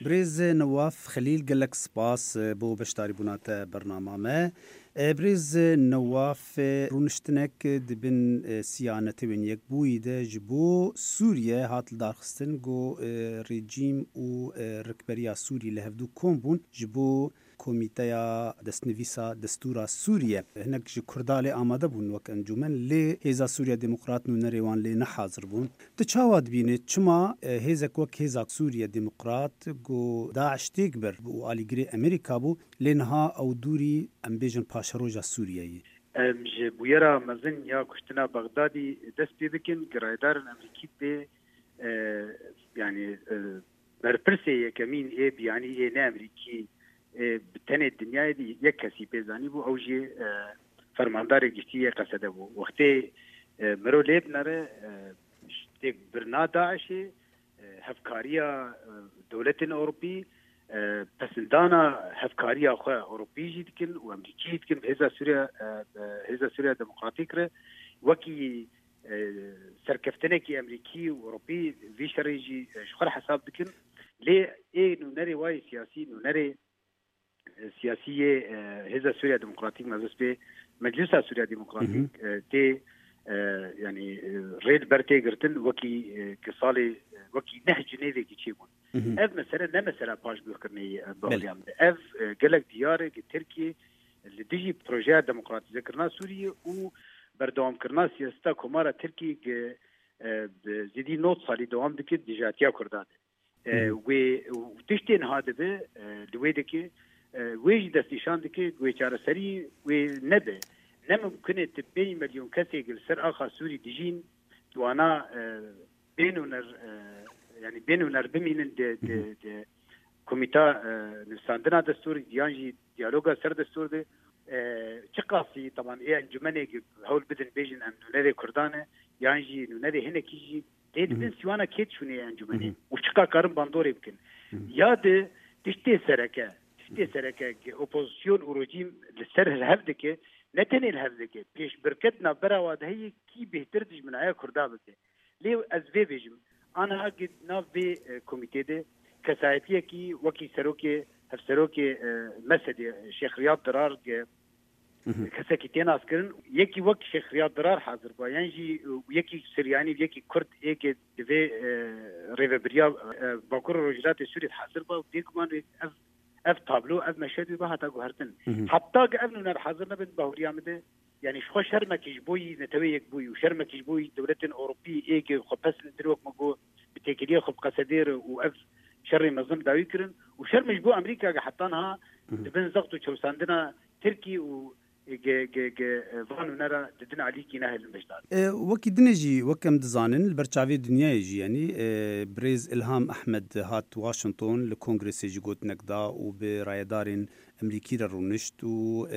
بريز نواف خليل قالك سباس بو بشتاري بنات برنامج ما بريز نواف رونشتنك دبن سيانة وين يكبوي ده جبو سوريا هات دارخستن جو ريجيم و ركبريا سوري لهفدو كومبون جبو كوميتايا دستنفيسا دستورا سوريا هناك جي كردالي آماده بون وك انجومن لي هيزا سوريا ديمقراط نونريوان لي نحاضر بون تشاواد بيني چما هيزاك وك هيزا سوريا ديمقراط جو داعش تكبر و آليگري امريكا بو لنها او دوري امبيجن باشروجا سورياي مج بويرا مزن يا كشتنا بغدادي دست بيبكن قرايدار الامريكي بي يعني برپرسي كمين ايه يعني ايه امريكي بتنه الدنيا دي يكسي بيزاني بو اوجي فرماندار گشتي قصده بو وقتي مرو ليب نره تك برنا داعش هفكاريا دولة اوروبي پسندانا هفكاريا خو اوروبي جدكن وامريكي جدكن هزا سوريا ديمقراطيك ره وكي سركفتنكي امريكي واوروبي في شريجي شخر حساب دكن ليه ايه نو نري واي سياسي نو نري سياسية هذا سوريا ديمقراطيك مجلس مجلس سوريا ديمقراطيك تي يعني ريد برتي قرتن وكي كصالي وكي نهج نيفي كيشيبون اف مثلا مثلا باش بيفكرني بوليام اف قالك دياري تركيا اللي تجي بروجي ديمقراطي ذكرنا سوريا و بردوام كرنا سياستا كومارا تركي زيدي نوت صالي دوام دكت ديجاتيا كردان وتشتين هذا به لويدكي ويج دستيشان دكي ويشار سري ونبه نممكن تبين مليون كسي السر اخر سوري ديجين وانا بينونر يعني بينونر بمين د كوميتا نساندنا دستور ديانجي ديالوجا سر دستور ده تقاسي طبعا ايه انجمنه هول بدن بيجن ان نري كردانه يانجي نري هنا كيجي دين سوانا كيت شنو انجمنه وشقا كارم باندور يمكن ياد تشتي سركه اوبوزيسيون ورجيم للسر الهفدكه نتني الهفدكه بيش بركتنا براواد هي كي بهتردج من عيا كردابته ليه ازبي بيجم انا اجد نافي كوميتي ده كسايتيه كي وكي سروكي هفسروكي مسد شيخ رياض درار كساكيتين اسكرن يكي وك شيخ رياض درار حاضر با ينجي ويكي سرياني ويكي كرد ايكي دفي ريفبريا باكور رجلات سوري حاضر با وديكمان اف تابلو اف مشهد بها تا غهرتن حتى قبل نر حاضرنا بن باوريا مده يعني شو شرمك يجبوي نتويك بوي وشرمك يجبوي دولة اوروبي ايكي خبس ندروك مغو بتكريه خب قصدير واف شر منظم داويكرن وشر مجبو امريكا حطانها بن زغتو تشوساندنا تركي و فانو نرى ددنا عليكي نهل المجدال وكي دنجي وكم دزانن البرشاوي دنيا يجي يعني بريز إلهام أحمد هات واشنطن لكونغرس يجي قوت نقدا وبرايدارين أمريكي رونشت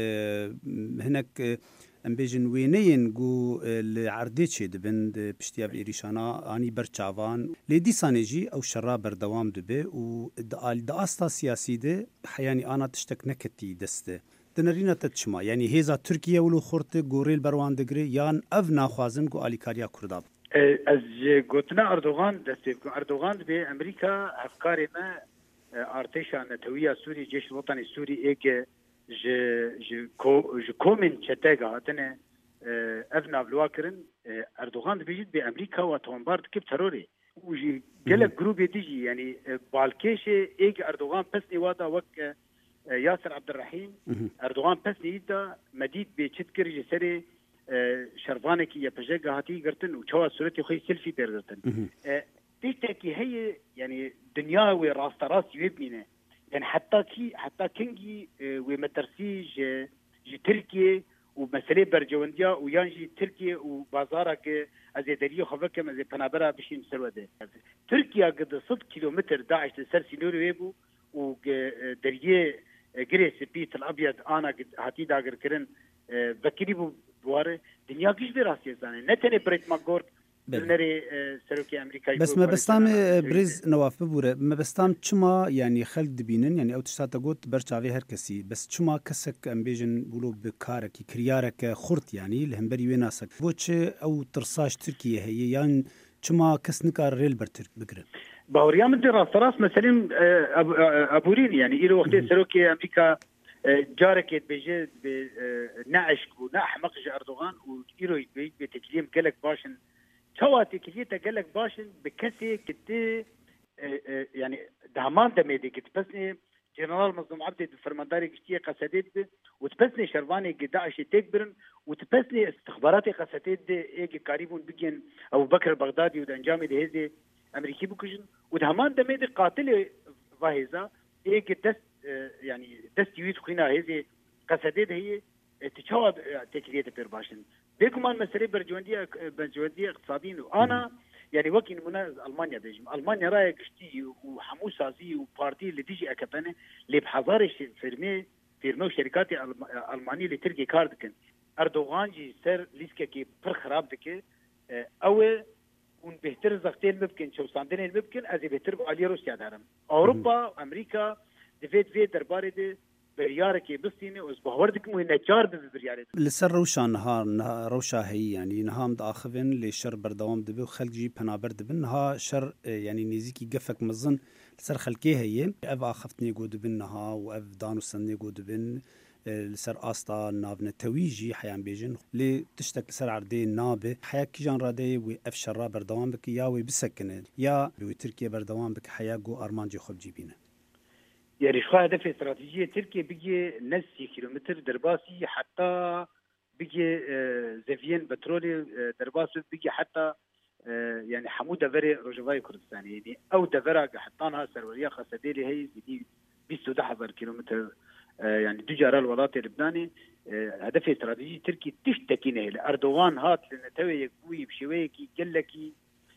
وهناك أمبيجن وينين جو لعرديتش دبن بشتياب إيريشانا أني برشاوان لدي سانيجي أو شراب بردوام دبي ودا أستا سياسي ده حياني أنا تشتك نكتي دسته دنرينا تتشما يعني هيزا تركيا ولو خورت غوريل بروان دغري يان اف ناخوازن جو اليكاريا كرداب از قلتنا اردوغان دستيف اردوغان بامريكا افكار ما ارتشا نتويا سوري جيش الوطني السوري ايك ج كومن تشتاغا تنه افنا بلواكرن اردوغان بيجي بامريكا وتومبارد كيف تروري وجي قال جروب تيجي يعني بالكيش ايك اردوغان بس نوادا وك ياسر عبد الرحيم اردوغان بس نيدا مديد بتشكر جسري شرفانك يا بجاga هاتي قرتن وشوا صورتي خوي سيلفي بيرتن تيجي هي يعني دنيا وراس راس يبنينا يعني حتى كينجي ومترسيج تركيا ومسألة برجونديا ويانجي تركيا وبازارك ازيدريه خفك مزي بنابرا بشي مسروده تركيا قد 6 كيلومتر داعش لسرسي نورو ويبو ودريه جريس بيت الابيض انا هاتي داغر كرن بكري بواره دنيا كيش براسي زاني نتني بريت ماغور نري سروكي امريكا بس ما بستام بريز نواف ببوره ما بستام چما يعني خلد بينن يعني او تشتا قوت برچاوي هر كسي بس چما كسك امبيجن بولو بكارك كريارك خرط يعني لهمبري ويناسك بوچ او ترساش تركيا هي يعني چما كس نكار ريل برتر بكره باوريا من راس مثلا ابورين يعني الى وقت سروكي امريكا جارك بيجي نعشك ونحمق اردوغان ويرو بتكليم قالك باشن توا تكليته قالك باشن بكسي كتي يعني دهمان دميدي كتبسني جنرال مظلوم عبد فرمانداري كشتيه قصديت وتبسني شرباني داعش تكبرن وتبسني استخباراتي قصديت ايجي قريبون بيجن ابو بكر البغدادي ودنجامي دهزي امريكي بكجن ودهمان دميدي قاتل فاهيزا ايجي دست يعني دست يويت خوينا هذه قصديت هي تشاوب تكليته بيرباشن بيكمان مسألة برجوندية اقتصاديين وانا يعني وقت منا المانيا بيجم المانيا رايك شتي وحموسازي وبارتي اللي تيجي اكبنه اللي بحضار فيرمو شركات المانيه اللي تركي كاردكن اردوغان جي سر ليسكا كي بر خراب دكي او ون بهتر زغتين ممكن شو صاندين ممكن از بهتر على روسيا دارم اوروبا امريكا دفيت في درباري دي برياركي بستيني وزبهوردك مو نجار ببرياري لسر روشا نهار روشا هي يعني نهام داخفن لشر بردوام دبي وخلق جي بنابر دبن نها شر يعني نيزيكي قفك مزن لسر خلقي هي اف اخفتني قود بنها واف دانو سني قود بن لسر استا نابنا تويجي حيان بيجن لي تشتك لسر عردي نابه حيا كيجان رادي واف شر بردوام بك يا وي بسكن يا بتركيا بردوام بك حيا جو ارمانجي خب جيبينه يعني شو هدف استراتيجية تركيا بيجي نص كيلومتر درباسي حتى بيجي زفين بترولي درباسي بيجي حتى يعني حمود دفري روجفاي كردستاني يعني او دفرة حطانها سرورية خاصة ديلي هي بدي 210 كيلومتر يعني دجار الولايات اللبناني هدف استراتيجي تركي تشتكينه لأردوغان هات لنتوي يكوي بشويكي جلكي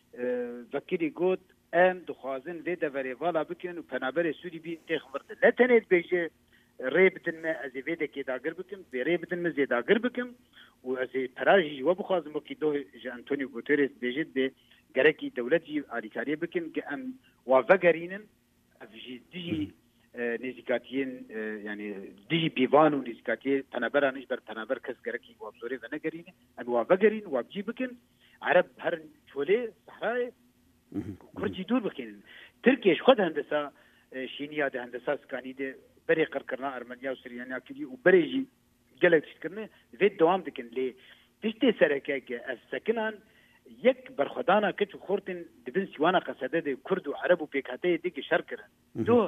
ذكري قوت ام دخوازن في دفري فالا بكن وبنابر سوري بي تخبرت لا تنيت بيجي ريبتن ازي فيدا كي داغر بكم بريبتن مزي داغر بكم وازي تراجي وبخوازن بكي دو انطونيو غوتيريس بيجي بي غركي دولتي اريكاري بكن ام وافغارينن افجي دي نزيكاتين يعني دي بيفان ونزيكاتي بنابر نجبر بنابر كس غركي وابزوري فنغرين ام وافغارين وابجي بكن عرب هر شولي صحراء كرجي دور بكين تركيا خد هندسه شينيا ده هندسه سكاني ده بري قرقرنا ارمنيا وسريانيا كدي وبريجي قالك تشكرنا في دوام دكن لي تشتي سركاك السكنان يك برخدانا كتو خورتن دبن سوانا قصده كرد وعرب وبيكاتي ديك شركر دو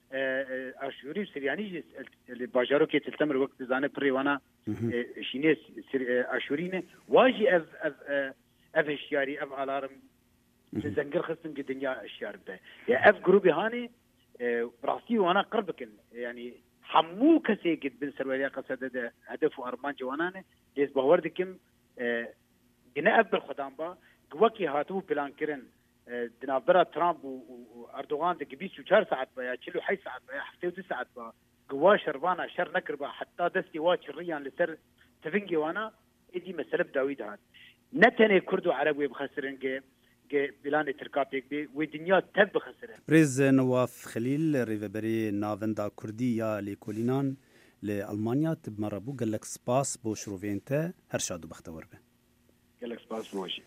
اشوري سرياني اللي باجارو كي تلتمر وقت زانه بري وانا شينيس اشورينه واجي اف اشياري اف الارم زنقر خصم الدنيا الشعر ده يا اف جروبي هاني براسي وانا قربكن يعني حمو كسي قد بن سرواليا قصد هدف ارمان جوانانه ليس بوردكم جنا اب بالخدام با قوكي هاتو بلان كرن دنابرا ترامب واردوغان دك بيسو 4 ساعات با يشلو حي ساعات با حفتي 9 ساعات با قوا شربانا شر نكربا حتى دستي واش الريان لسر تفنجي وانا ادي مساله داوود هاد نتني كردو عربي بخسرن بلان تركابيك بي ودنيا تب خسره بريز نواف خليل ريفبري نافندا كردية لكولينان لألمانيا تب مربو قال لك سباس بو شروفينتا هرشادو بختور به قال لك سباس بوشي